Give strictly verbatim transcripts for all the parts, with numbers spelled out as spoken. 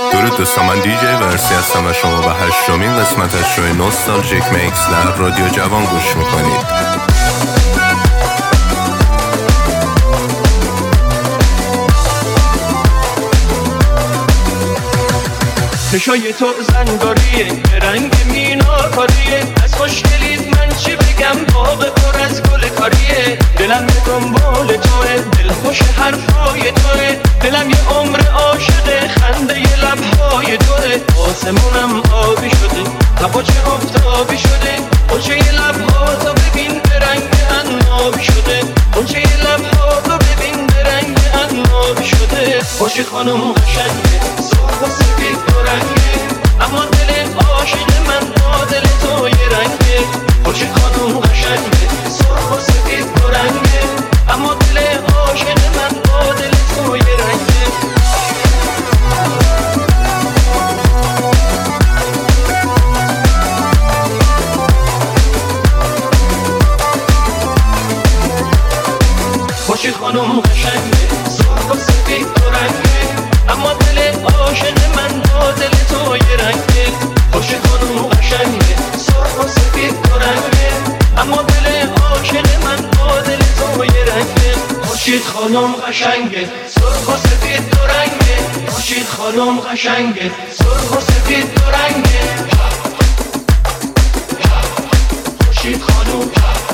درود دوستان، من دیجی ورسی هستم و شما به هشتمین قسمت از شوی نوستالژیک میکس در رادیو جوان گوش میکنید. چشای تو زنگاریه، رنگ مینا کاریه، از خوشگلیت من چی بگم، باغ پر از گل کاریه. دلم به دنبال توه، دل خوش حرفای توه، دلم یه عمر عاشقه، خنده ی لبهای توه. آسمونم آبی شده، هوا چه آفتابی شده، قنچه ی لبها تو ببین به رنگ عنابی شده، قنچه ی لبها تو ببین به رنگ عنابی شده. خوشی خانم قشنگه، سرخ و سفید و رنگه، اما دل عاشق من با دل تو یه رنگه. خوشی خانم قشنگه، سرخ و سفید و رنگه، اما دل عاشق من با دل تو یه رنگه. خوشی خانم قشنگه، سرخ و سفید و رنگه، اما دل عاشق من با دل تو یه رنگه. خوشی خانم قشنگه، سرخ و سفید و رنگه، اما دل عاشق من با دل تو یه رنگه. خوشی خانم قشنگه، سرخ و سفید و رنگه، خوشی خانم قشنگه، سرخ و سفید و رنگه. خوشی خانم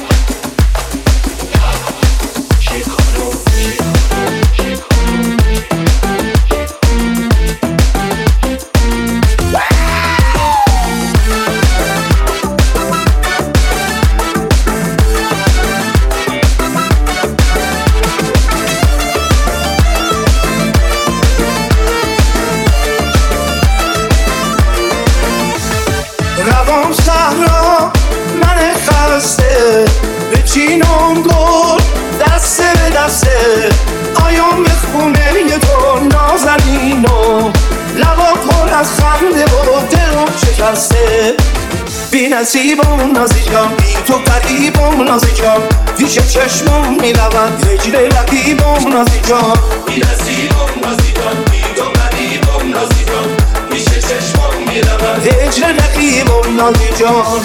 روام صحرا من خسته، بچینم گل دسته به دسته، آیام به خونه یه تو نازنینم، لبا پر از خنده و دلم شکسته. بی نصیبم نازی جان، بی تو قریبم نازی جان، پیش چشمم میرود هجر رقیبم نازی جان. بی نصیبم نازی جان، بی تو قریبم نازی جان، پیش چشمم میرود هجر رقیبم نازی جان.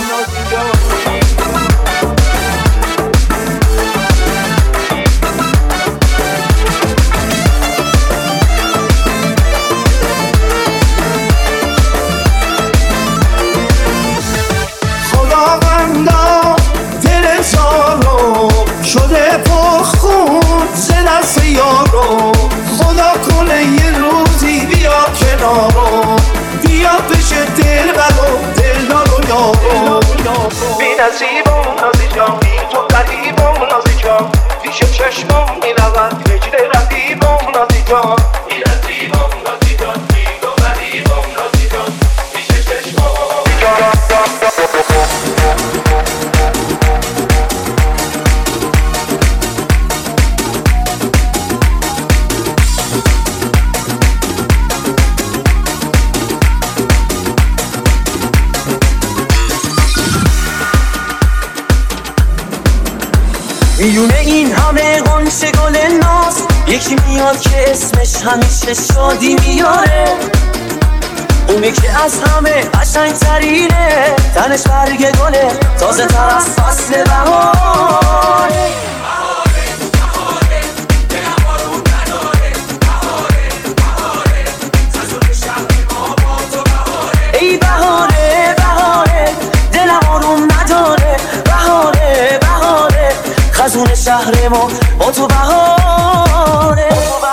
خداوندا دل زارو شده پر خون ز دست یارو، خدا کنه یه روزی بیا کنارو، بیا بشه دل برو دل دارو یارو. بی نصیبم نازی جان، بی تو قریبم نازی جان، پیش چشمم میرود هجر رقیبم نازی جان. بی نصیبم نازی جان، بی تو قریبم نازی جان، پیش چشمم میونه این همه غنچه گل ناز، یکی میاد که اسمش همیشه شادی میاره، اونی که از همه قشنگ ترینه، تنش برگ گله تازه تر از فصل بهاره. ای بهاره بهاره دلم آروم نداره، بهاره بهاره خزون شهر ما با تو بهاره.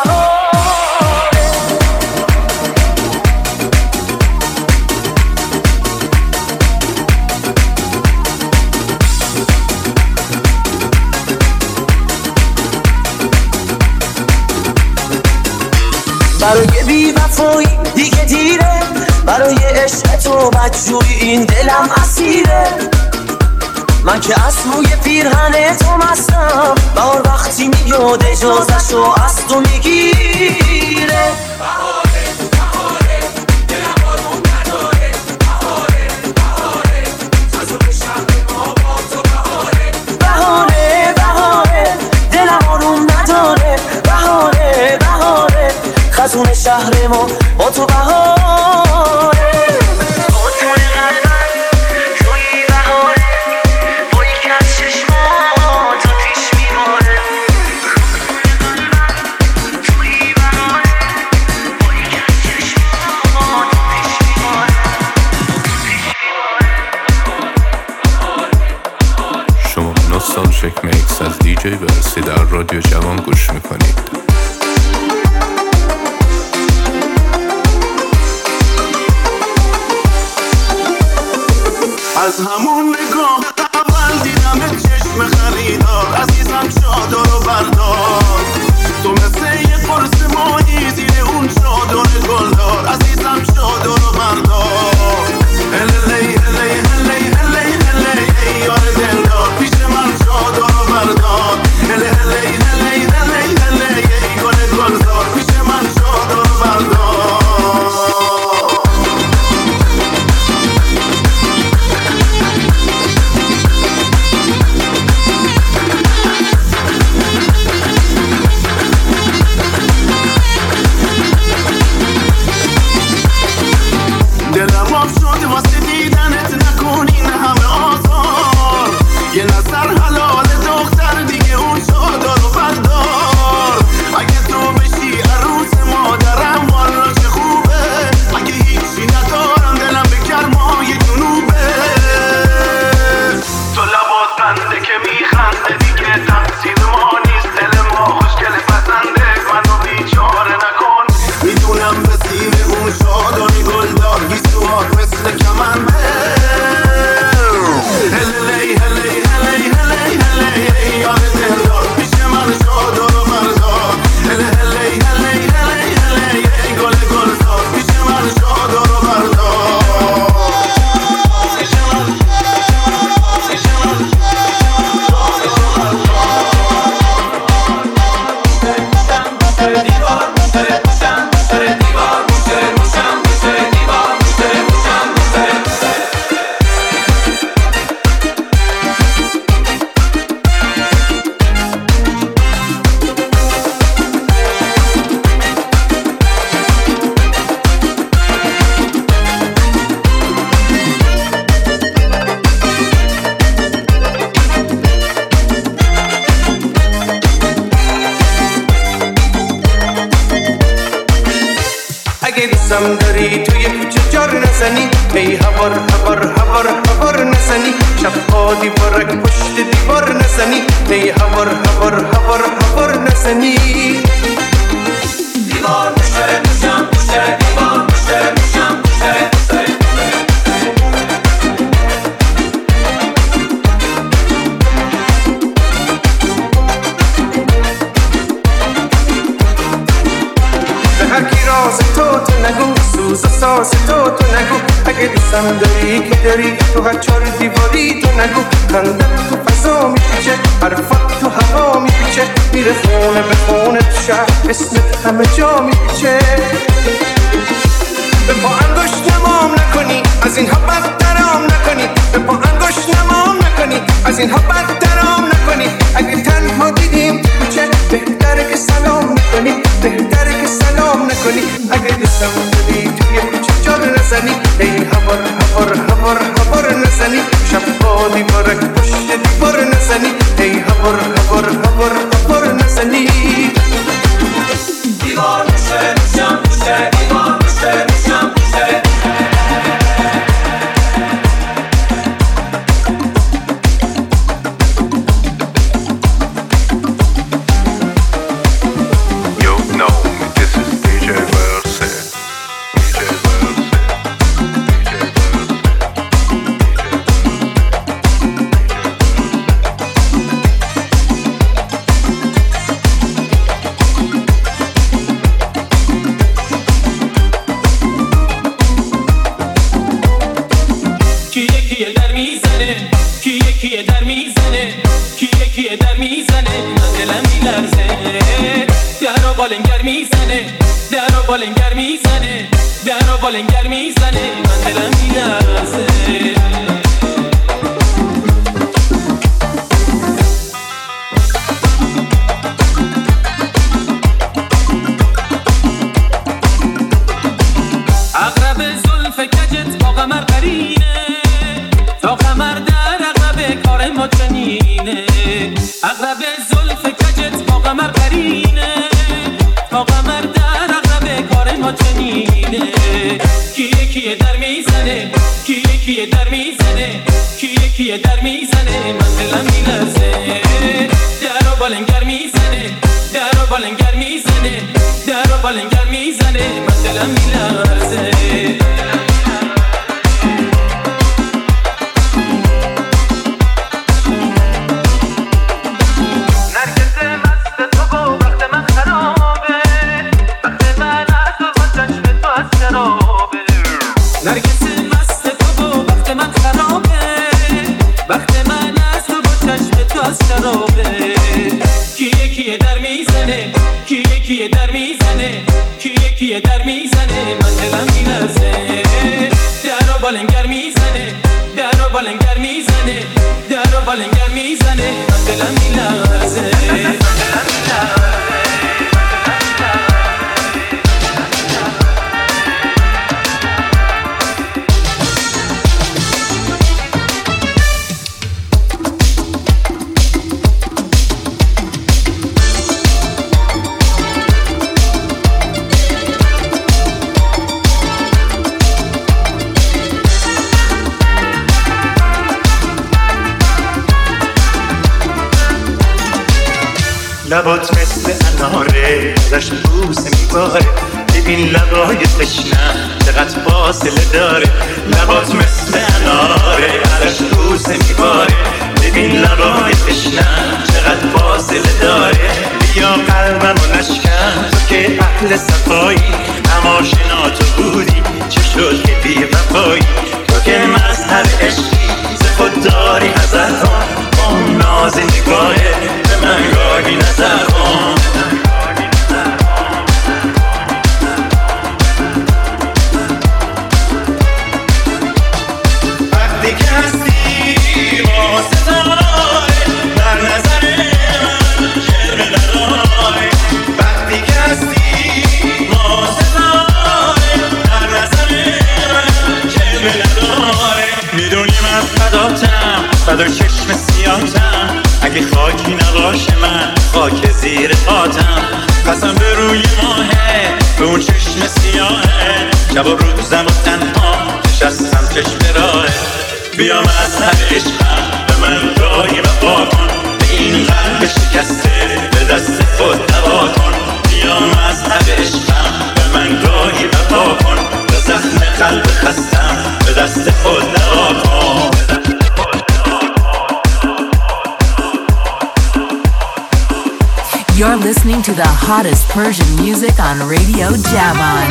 برای بی وفایی دیگه دیره، برای عشق تو بدجوری این دلم اسیره. من که از روی پیرهن تو مستم، بهار وقتی میاد اجازه‌شو از تو میگیره. بهاره بهاره دلم آروم نداره، بهاره بهاره خزون شهر ما با تو بهاره. بهاره بهاره دلم آروم نداره، بهاره بهاره خزون خون شهر ما با تو بهاره با تو قلبم توی بهاره با یک از چشمات آتیش میباره توی بهاره با یک از چشمات آتیش میباره. شما نوستالژیک میکس از دیجی ورسی در رادیو جوان گوش میکنید. از همون نگاه اول دیدم چشم خریدار عزیزم چادر و بردار تو مثل یه قرص ماهی زیر اون چادر گلدار عزیزم چادر و بردار هلی هلی هلی هلی هلی ای یار دلدار پیش من چادر و بردار هلی هلی هلی هلی هلی ای گل گلدار پیش من چادر و بردار. دلم آب شد واسه دیدنت نکنین همه آزار یه نظر حلال دختر دیگه اون چادر و بردار اگه تو بشی عروس مادرم والا چه خوبه اگه هیچی ندارم دلم به گرمای جنوبه تو لبات بنده که میخنده دیگه تقصیر ما نیست دل ما خوشگل پسنده منو بیچاره نکن میدونم به سیر اون چادر گلدار گیسوهات مثل کمنده هلی هلی هلی هلی هلی ای یار دلدار پیش من چادر و بردار هلی هلی هلی هلی هلی ای گل گلزار پیش من چادر و بردار. دوستم داری توی کوچه جار نزنی ای هوار هوار هوار هوار نزنی شبها دیوارک پشت دیوار نزنی ای هوار هوار هوار هوار نزنی دیوار مشتره موشم مشتره دیوار مشتره موشم مشتره مشتره راز تو تو نگو سوز و ساز تو تو نگو اگه دوستم داری که داری تو هر چار دیواری تو نگو خندت تو فضا میپیچه حرفت تو هوا میپیچه میره خونه به خونه تو شهر اسمت همه جا میپیچه به پا انگشت نمام نکنی از این ها بدترام نکنی به پا انگشت نمام نکنی از این ها بدترام نکنی اگه تنها دیدیم تو کوچه بهتره که سلام نکنی بهتره که سلام نکنی اگه دوستم داری توی کوچه جار نزنی ای هوار هوار هوار هوار نزنی شبها دیوارک پشت دیوار نزنی ای هوار هوار هوار هوار نزنی دیوار مشتره موشم مشتره دیوار مشتره موشم مشتره بالنگر میزنه درو بالنگر میزنه درو بالنگر میزنه من دلم میلرزه کجت با قمر قرینه، تا قمر در عقرب کار ما چنینه. عقرب زلف کجت با قمر قرینه، تا قمر در عقرب کار ما چنینه. کیه کیه در میزنه، کیه کیه در میزنه، کیه کیه در میزنه، من دلم میلرزه. در و بالنگر میزنه، در و بالنگر میزنه، در و بالنگر میزنه، من دلم میلرزه. نرگس مست تو و وقت من خرابه، وقت من از تو با چشم تو از شرابه. کیه کیه در میزنه، کیه کیه در میزنه، کیه کیه در میزنه، من دلم میلرزه. در و بالنگر میزنه، در و بالنگر میزنه، در و بالنگر میزنه، من دلم میلرزه. لبات مثل اناره ازش بوسه میباره، ببین لبای تشنه چقدر فاصله داره. لبات مثل اناره ازش بوسه میباره، ببین لبای تشنه چقدر فاصله داره. بیا قلبمو نشکن تو که اهل صفایی، اما شنا تو بودی چه شد که بی وفایی. تو که مذهب عشقی ز خود داری حذر کن، با اون ناز نگاهه به من گاهی نظر کن. وقتی که هستی با ستاره در نظر من جلوه داره. وقتی که هستی با ستاره در نظر من جلوه داره. میدونی من فداتم، فدای چشم سیاهتم، اگه خاکی نباشه من خاک زیر خاطم. قسم به روی ماهه به اون چشم سیاهه، شب و روزم و تنها نشستم چشم راهه. بیا مذهب عشقم به من گاهی وفا کن، به این قلب شکسته به دست خود دوا کن. بیا مذهب عشقم به من گاهی وفا کن، به زخم قلب خستم به دست خود دوا کن. You're listening to the hottest Persian music on Radio Javan.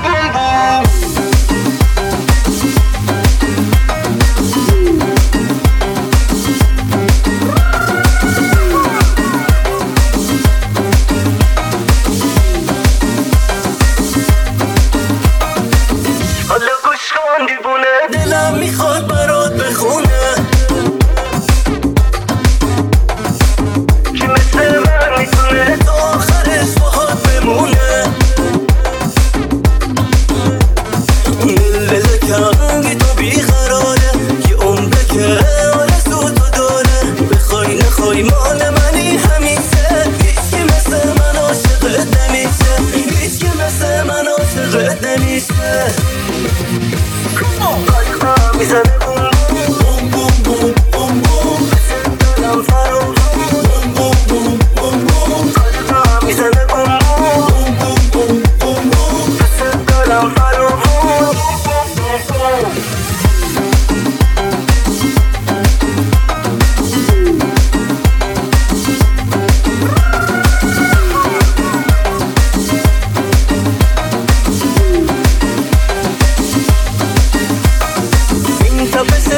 حالا گوش کن دیوونه، دلم میخواد برات بخونه که مثل من میتونه تا آخرش باهات بمونه. دل بده کنگی تو بیقراره که عمره که آرزو تو داره. بخوای نخوای مال منی همیشه، هیچ که مثل من عاشقت نمیشه، هیچ که مثل من عاشقت نمیشه. قلبم میزنه بوم بوم بوم بوم بوم، دلم فرو بوم بوم بوم بوم بوم. قلبم میزنه بوم بوم بوم بوم بوم، دلم فرو بوم بوم بوم. این تپش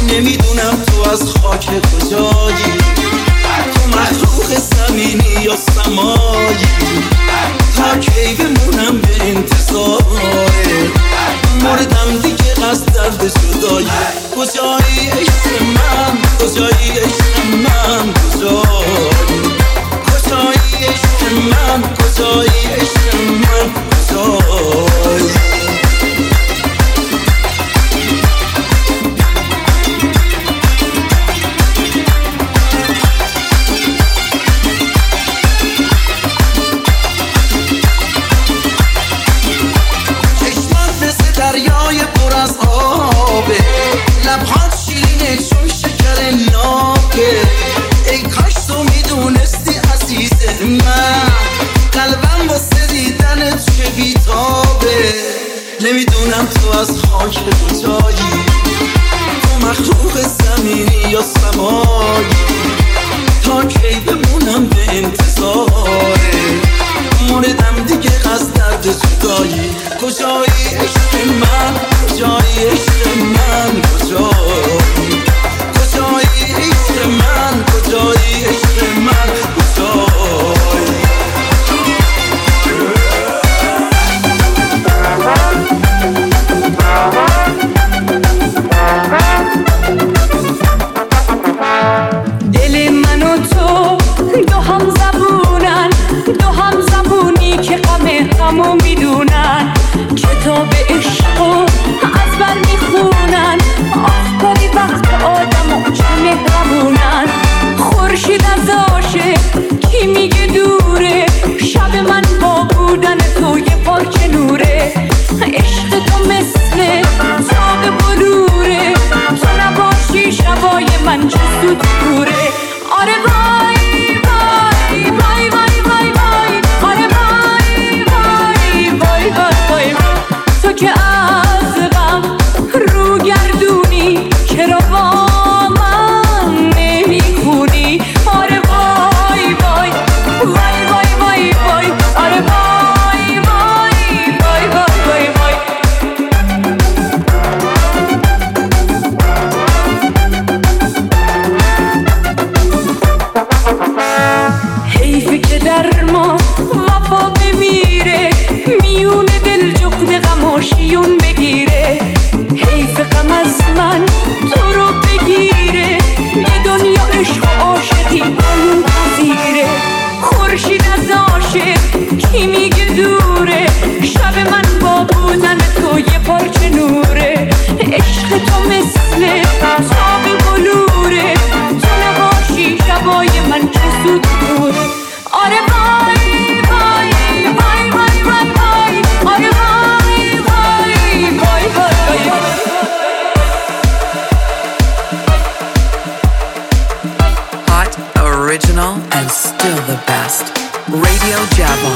نمیدونم تو از خاک کجایی، تو مخلوق زمینی یا سمایی، تا کی بمونم به انتظاره، مردم دیگه قصد درد جدایی. کجایی عشق من، کجایی عشق من، کجایی کجایی عشق من، کجایی عشق من، کجایی. دریای پر از آبه، لبهات شیرینه چون شکر نابه. ای کاش تو میدونستی عزیز من، قلبم واسه دیدنت چه بیتابه. نمیدونم تو از خاک کجایی، تو مخلوق زمینی یا سمایی، تا کی بمونم به انتظاره، مردم دیگه از درد جدایی. کجایی عشق من، کجایی عشق من، کجایی کجایی عشق من، کجایی عشق من، کجایی. دل من و تو دو هم زبونن، دو هم زبونی که غم غمو میدونن، کتاب عشقو از بر میخونن. آفتابی وقت آدمو چه مهربونن، خورشید از عاشق کی میگه دوره، شب من با بودن تو یه پارچه نوره. عشق تو مثل ساق بلوره، تو نباشی شبای من چه سود دوره. آره وای وای وای وای وای وای، آره وای وای وای وای وای، تو که از غم رو گردونی چرا با من نمیخونی. آره وای وای وای وای وای وای، آره وای وای وای وای وای وای. حیفه که در ما وفا بمیره، میون دل جغد غم و شیون بگیره. حیف غم از من تو رو بگیره، یه دنیا عشق و عاشقی اون پذیره. خورشید از عاشق کی میگه دوره، شب من با بودن تو یه پارچه نوره. عشق تو مثل ساق بلوره، تو نباشی شبای من چه سود دوره. آره وای وای وای وای وای وای، آره وای وای وای وای وای. Hot, original, and still the best. Radio Javon.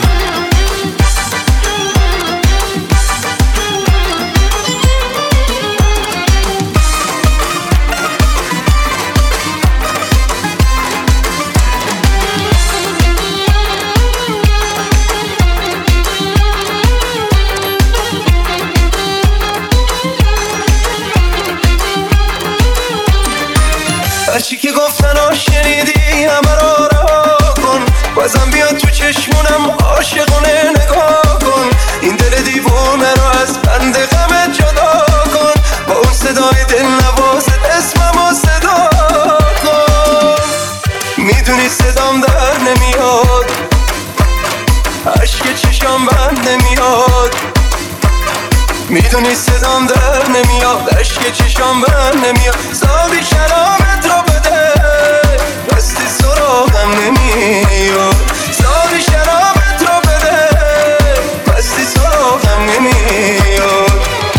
هرچی که گفتن ها شنیدی همه را رها کن، بازم بیا تو چشمونم عاشقونه نگاه کن. این دل دیوونه رو از بند غم جدا کن، با اون صدای دل نوازت اسممو صدا کن. میدونی صدام در نمیاد، عشق چشام بند نمیاد. میدونی صدام در نمیاد، عشق چشام بند نمیاد. سابی کلامت رو بده، بستی سراغم نمیاد. سابی شرابت رو بده، بستی سراغم نمیاد.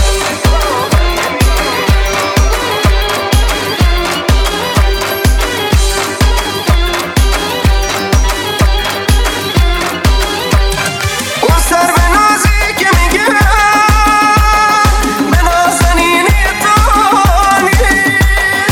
اون سر به نازی که میگه به نازنینی تانی،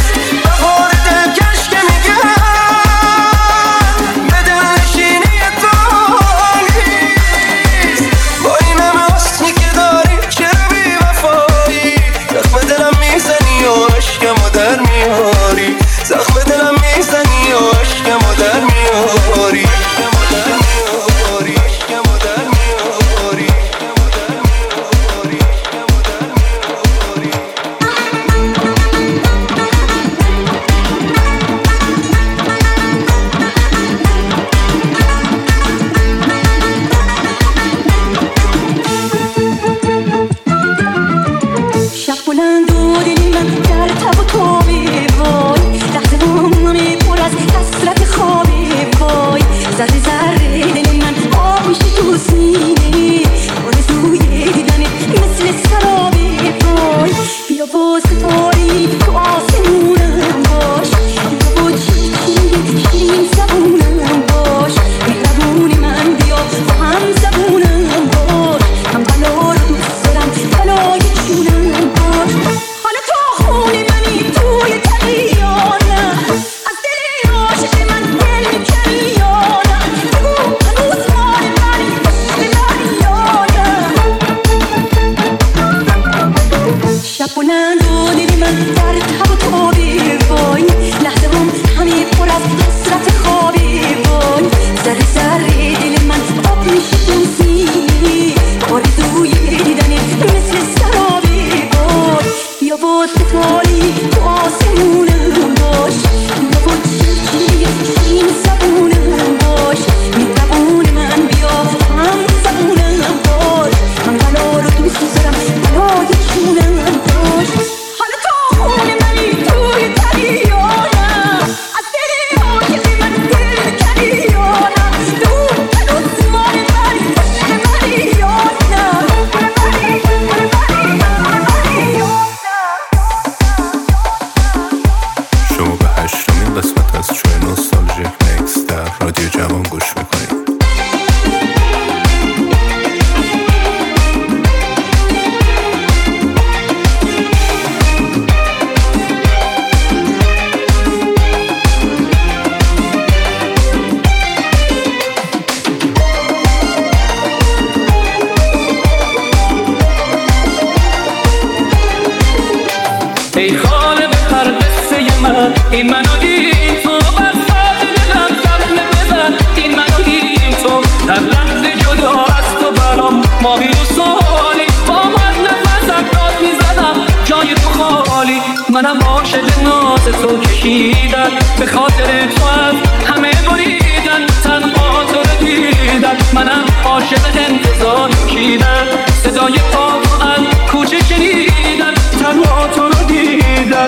بزن این منو این تو بر ساعت دلم زخمه بزن این منو این تو در لحظه جدا از تو برام ماهی و سالی با من نفسم داد میزنم جای تو خالی منم عاشق ناز تو کشیدن به خاطر تو از همه بریدن تنها تو رو دیدن منم عاشق انتظار کشیدن صدای پا تو از کوچه شنیدن تنها تو رو دیدن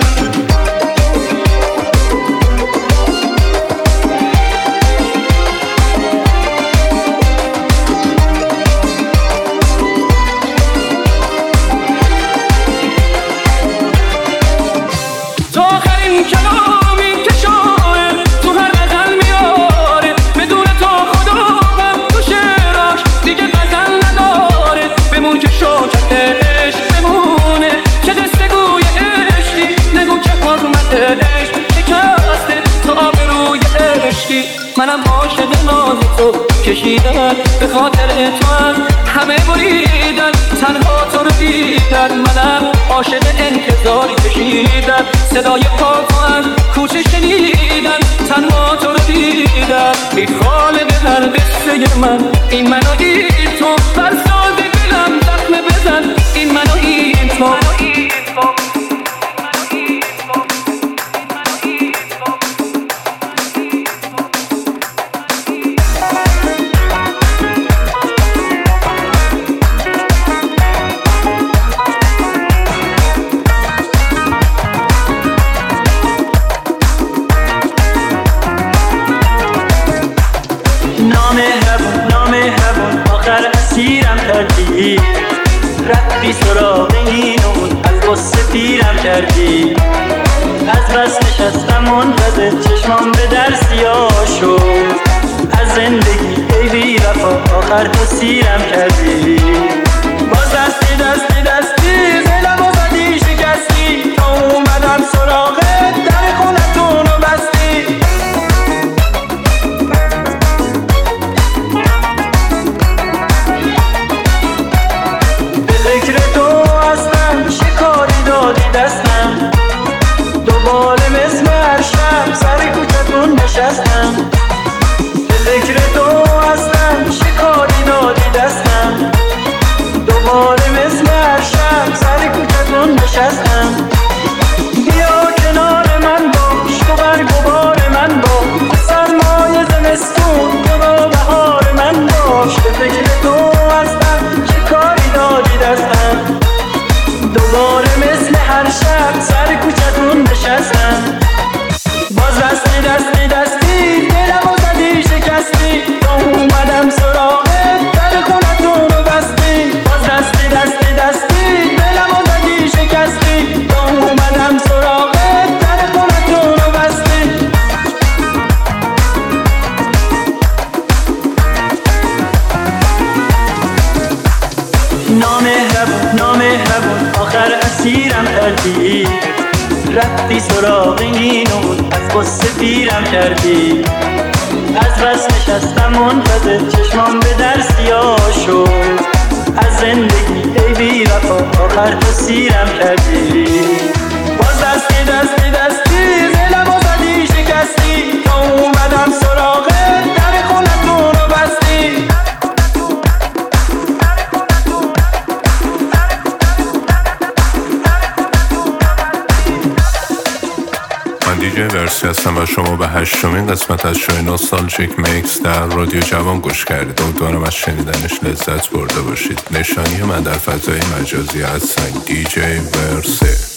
تو آخرین کلامی که شاعر تو هر غزل میاره بدون تو خدا غم تو شعراش دیگه غزل نداره بمون که شاکت عشق بمونه چه قصه گوی عشقی نگو که حرمت عشق شکسته تو آبروی عشقی منم عاشق ناز تو کشیدن به خاطر تو هم همه بریدن تنها تو رو دیدن منم عاشق انتظاری کشیدن صدای پا تو از کوچه شنیدن تنها تو رو دیدن ای خالق هر قصه من این منو این تو بر ساز دلم زخمه بزن این منو این تو رفتی سراغ این اون از غصه پیرم کردی از بس نشستم منتظر چشمام به در سیاه شد از زندگی ای بی وفا آخر تو سیرم کردی باز دستی دستی دستی دلم و زدی شکستی تا اومدم سراغت در خونتون رو بستی دستم دوباره مثل هر شب سر کوچتون نشستم به فکر تو هستم شکاری دادی دستم دوباره مثل هر شب سر کوچتون نشستم بیا کنار من باش تو برگ و بار من باش سرمای زمستون تو با بهار من باش به فکر تو هستم شکاری دادی دستم دوباره مثل هر شب سر کوچتون نشستم باز دستی دستی دستی دلم و زدی شکستی تا اومدم سراغت در خونتون رو بستی باز دستی دستی دستی دلم و زدی شکستی تا اومدم سراغت در خونتون رو بستی نامهربون نامهربون آخر اسیرم کردی رفتی سراغ این اون از غصه پیرم کردی از بس نشستم منتظر چشمام به در سیاه شد از زندگی ای بی وفا آخر تو سیرم کردی باز دستی دستی دستی دلم و زدی شکستی تا اومدم سراغت در خونتون رو بستی دیجی ورسی هستم و شما به هشتمین قسمت از شوی نوستالژیک میکس در رادیو جوان گوش کردید. امیدوارم از شنیدنش لذت برده باشید. نشانی من در فضای مجازی هستم دیجی ورسی.